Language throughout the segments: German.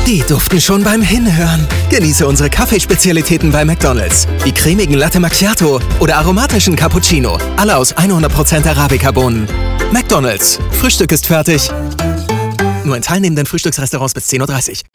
Die duften schon beim Hinhören. Genieße unsere Kaffeespezialitäten bei McDonald's. Die cremigen Latte Macchiato oder aromatischen Cappuccino. Alle aus 100% Arabica-Bohnen. McDonald's. Frühstück ist fertig. Nur in teilnehmenden Frühstücksrestaurants bis 10:30 Uhr.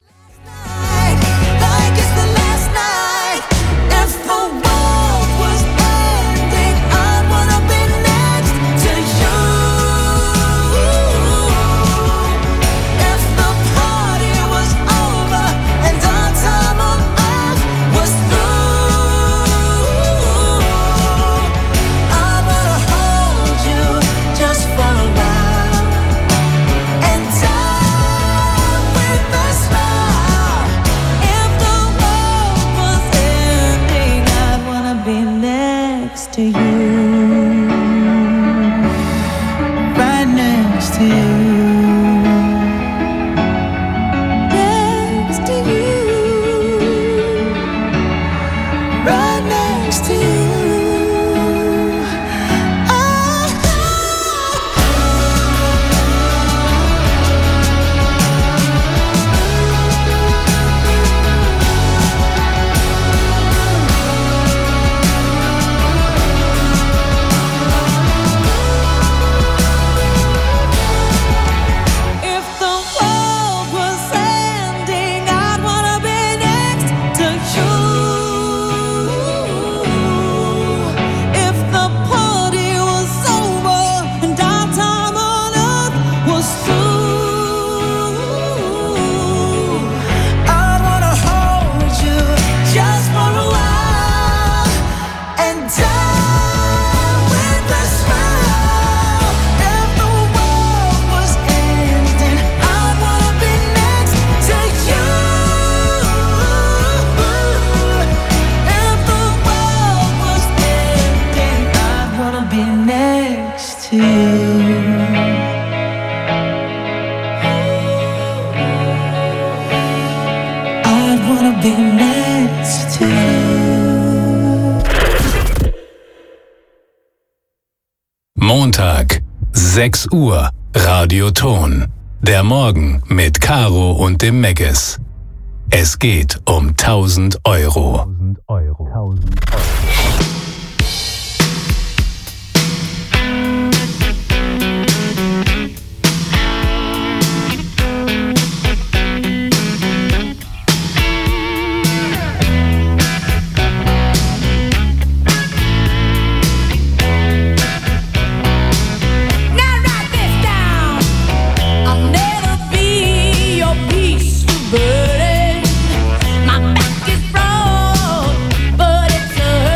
Montag, 6 Uhr, Radioton. Der Morgen mit Caro und dem Megges. Es geht um 1.000 Euro. Burden. My back is broke, but it's a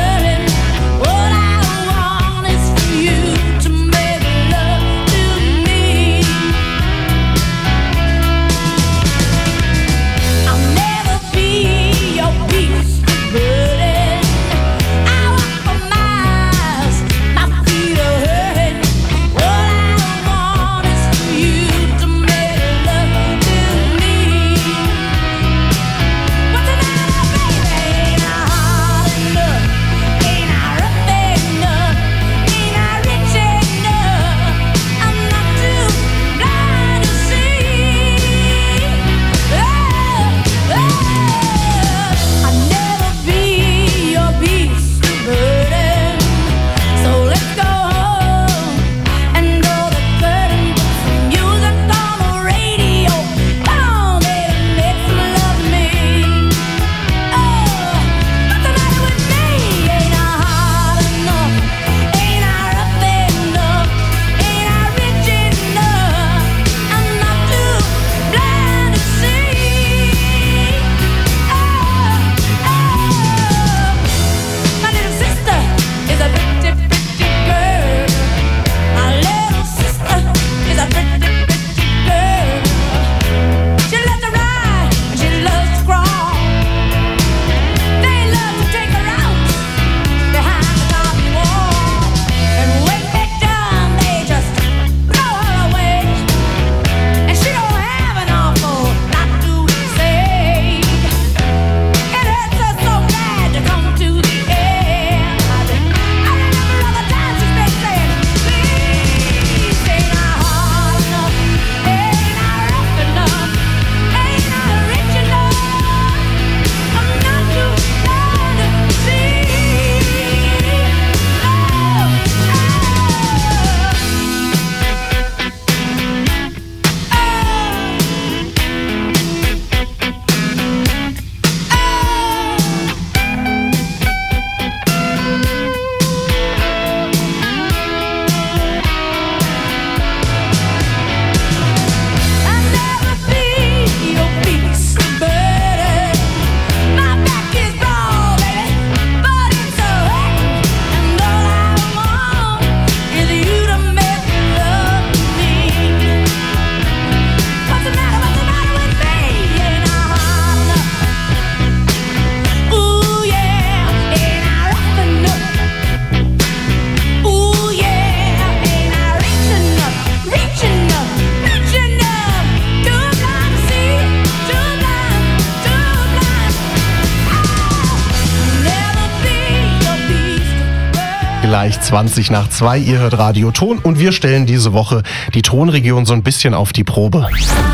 gleich 2:20. Ihr hört Radio Ton und wir stellen diese Woche die Tonregion so ein bisschen auf die Probe.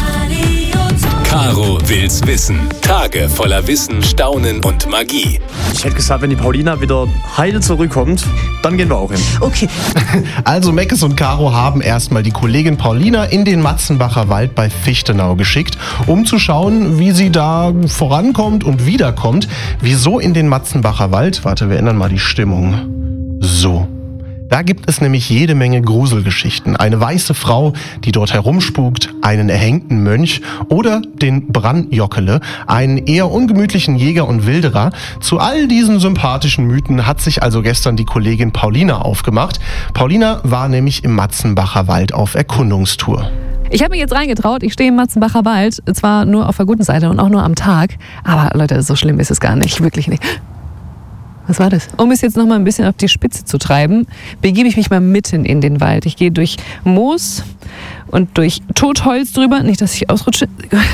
Caro will's wissen. Tage voller Wissen, Staunen und Magie. Ich hätte gesagt, wenn die Paulina wieder heil zurückkommt, dann gehen wir auch hin. Okay. Also Meckes und Caro haben erstmal die Kollegin Paulina in den Matzenbacher Wald bei Fichtenau geschickt, um zu schauen, wie sie da vorankommt und wiederkommt. Wieso in den Matzenbacher Wald? Warte, wir ändern mal die Stimmung. So. Da gibt es nämlich jede Menge Gruselgeschichten. Eine weiße Frau, die dort herumspukt, einen erhängten Mönch oder den Brannjockele, einen eher ungemütlichen Jäger und Wilderer. Zu all diesen sympathischen Mythen hat sich also gestern die Kollegin Paulina aufgemacht. Paulina war nämlich im Matzenbacher Wald auf Erkundungstour. Ich habe mich jetzt reingetraut, ich stehe im Matzenbacher Wald, zwar nur auf der guten Seite und auch nur am Tag, aber Leute, so schlimm ist es gar nicht, wirklich nicht. Was war das? Um es jetzt noch mal ein bisschen auf die Spitze zu treiben, begebe ich mich mal mitten in den Wald. Ich gehe durch Moos und durch Totholz drüber, nicht, dass ich ausrutsche,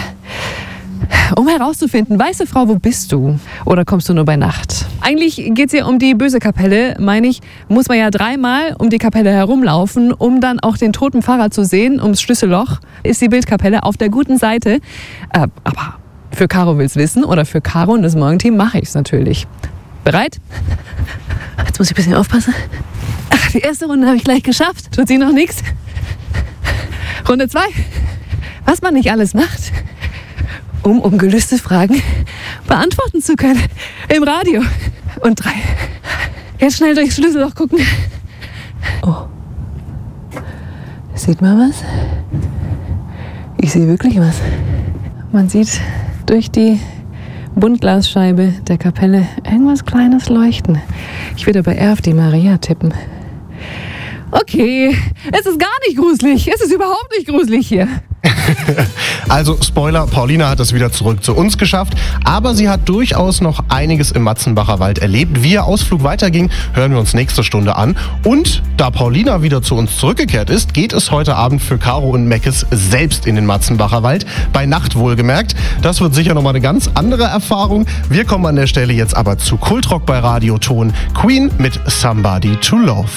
um herauszufinden, weiße Frau, wo bist du? Oder kommst du nur bei Nacht? Eigentlich geht es ja um die böse Kapelle, meine ich, muss man ja 3-mal um die Kapelle herumlaufen, um dann auch den toten Pfarrer zu sehen. Ums Schlüsselloch ist die Bildkapelle auf der guten Seite. Aber für Caro will's wissen oder für Caro und das Morgenteam mache ich es natürlich. Bereit? Jetzt muss ich ein bisschen aufpassen. Ach, die erste Runde habe ich gleich geschafft. Tut sich noch nichts. Runde 2. Was man nicht alles macht, um ungelöste Fragen beantworten zu können. Im Radio. Und 3. Jetzt schnell durchs Schlüsselloch gucken. Oh. Sieht man was? Ich sehe wirklich was. Man sieht durch die Buntglasscheibe der Kapelle irgendwas Kleines leuchten. Ich würde bei R auf die Maria tippen. Okay, es ist gar nicht gruselig. Es ist überhaupt nicht gruselig hier. Also Spoiler, Paulina hat es wieder zurück zu uns geschafft, aber sie hat durchaus noch einiges im Matzenbacher Wald erlebt. Wie ihr Ausflug weiterging, hören wir uns nächste Stunde an. Und da Paulina wieder zu uns zurückgekehrt ist, geht es heute Abend für Caro und Meckes selbst in den Matzenbacher Wald. Bei Nacht wohlgemerkt. Das wird sicher nochmal eine ganz andere Erfahrung. Wir kommen an der Stelle jetzt aber zu Kultrock bei Radio Ton. Queen mit Somebody to Love.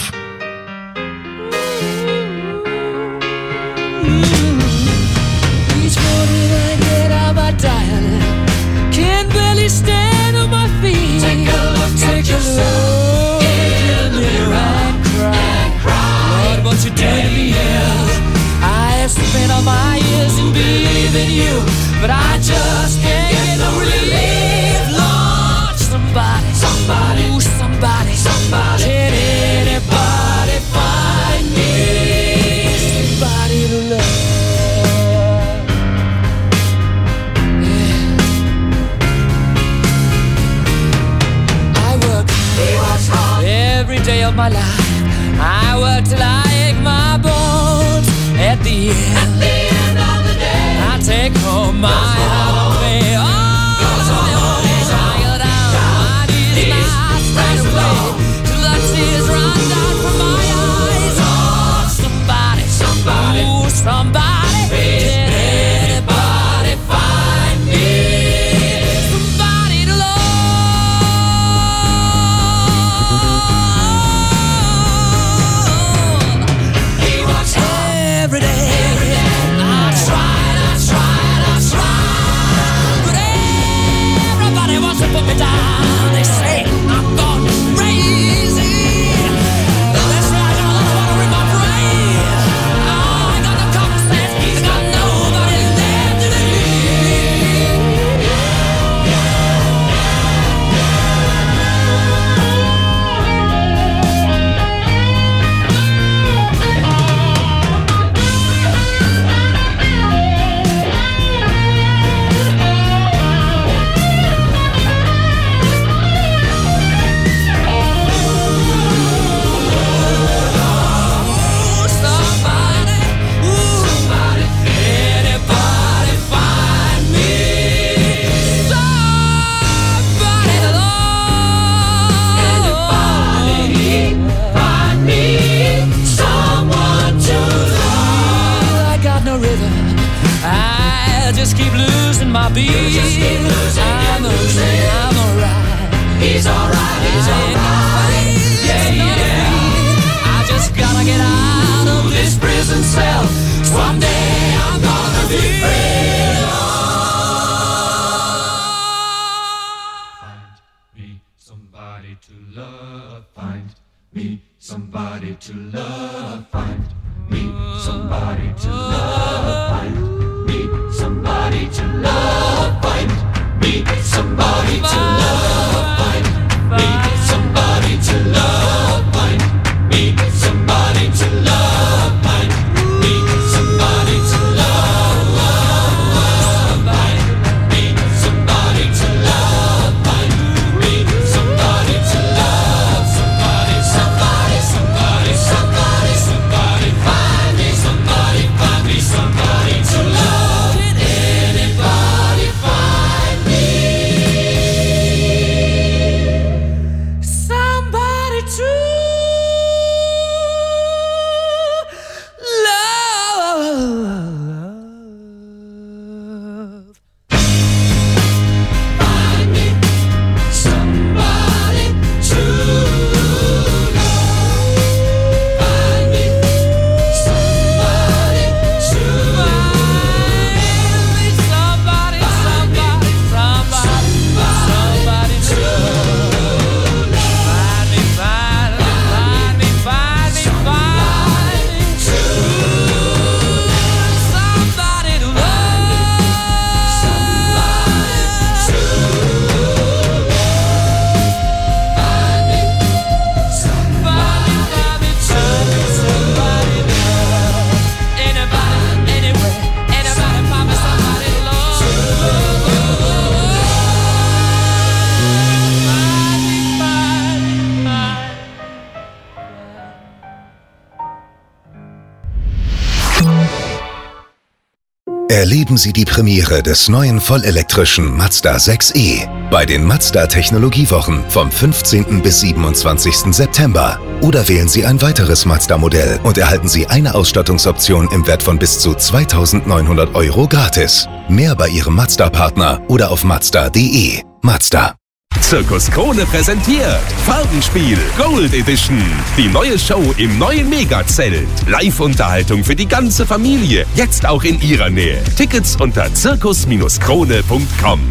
Stand on my feet. Take a look at yourself in the mirror and cry. Lord, what you did to me is I have spent all my years in believing you, but I just can't get no relief. Lord, somebody, ooh, somebody, can anybody find me somebody to love? Every day of my life, I work till I ache my bones. At the end of the day, I take home my holiday. Oh, tired out, my knees not straight away, till the tears run down from my eyes. Oh, somebody, ooh, somebody, can anybody find me somebody to love? Every day, I tried, but everybody wants to put me down. They say I'm gone crazy. That's right, I don't want to in my brain. I ain't got no common sense, I got nobody left to just keep losing my beat. I'm alright. He's alright. Yeah, yeah. gotta get out of this prison cell. Someday I'm gonna be free. Find me somebody to love. Find me somebody to love. Find me somebody to love. Find me somebody to love. Find me somebody to love. Find me somebody to love. Find me somebody to love. Find me somebody to love. Find me somebody to love. Somebody, somebody, somebody, somebody, somebody, find me somebody, find me somebody to love. Anybody find me somebody to love. Find me somebody to love. Find me somebody to find me somebody, somebody, somebody, somebody to love. Find me, find me, find me, find me, find me to somebody to love. Somebody to find me somebody, find me somebody to love. Anybody, anywhere, anybody find me somebody to love. Find me, find me, find me. Erleben Sie die Premiere des neuen vollelektrischen Mazda 6e bei den Mazda Technologiewochen vom 15. bis 27. September. Oder wählen Sie ein weiteres Mazda-Modell und erhalten Sie eine Ausstattungsoption im Wert von bis zu 2.900 € gratis. Mehr bei Ihrem Mazda-Partner oder auf mazda.de. Mazda. Zirkus Krone präsentiert Farbenspiel Gold Edition. Die neue Show im neuen Megazelt. Live-Unterhaltung für die ganze Familie. Jetzt auch in Ihrer Nähe. Tickets unter zirkus-krone.com.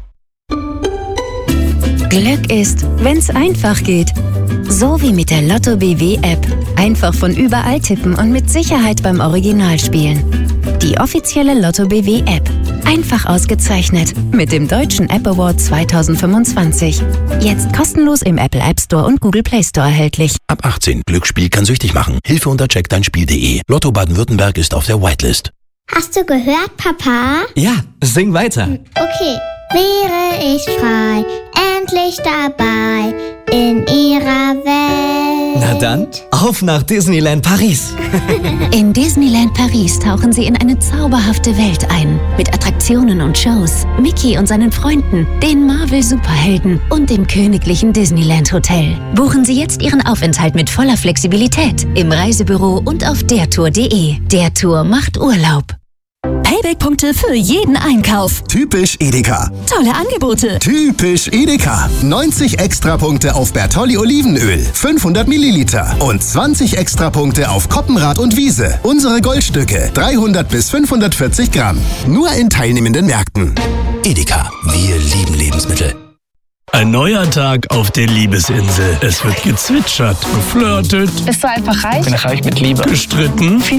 Glück ist, wenn's einfach geht. So wie mit der Lotto BW App. Einfach von überall tippen und mit Sicherheit beim Original spielen. Die offizielle Lotto BW App. Einfach ausgezeichnet mit dem Deutschen App Award 2025. Jetzt kostenlos im Apple App Store und Google Play Store erhältlich. Ab 18. Glücksspiel kann süchtig machen. Hilfe unter checkdeinspiel.de. Lotto Baden-Württemberg ist auf der Whitelist. Hast du gehört, Papa? Ja, sing weiter. Okay. Wäre ich frei, endlich dabei in ihrer Welt. Na dann, auf nach Disneyland Paris. In Disneyland Paris tauchen Sie in eine zauberhafte Welt ein. Mit Attraktionen und Shows, Mickey und seinen Freunden, den Marvel-Superhelden und dem königlichen Disneyland Hotel. Buchen Sie jetzt Ihren Aufenthalt mit voller Flexibilität im Reisebüro und auf dertour.de. Der Tour macht Urlaub. Payback-Punkte für jeden Einkauf. Typisch Edeka. Tolle Angebote. Typisch Edeka. 90 Extrapunkte auf Bertolli Olivenöl, 500 Milliliter. Und 20 Extrapunkte auf Koppenrad und Wiese. Unsere Goldstücke, 300 bis 540 Gramm. Nur in teilnehmenden Märkten. Edeka, wir lieben Lebensmittel. Ein neuer Tag auf der Liebesinsel. Es wird gezwitschert, geflirtet. Bist du einfach reich? Bin reich mit Liebe. Gestritten.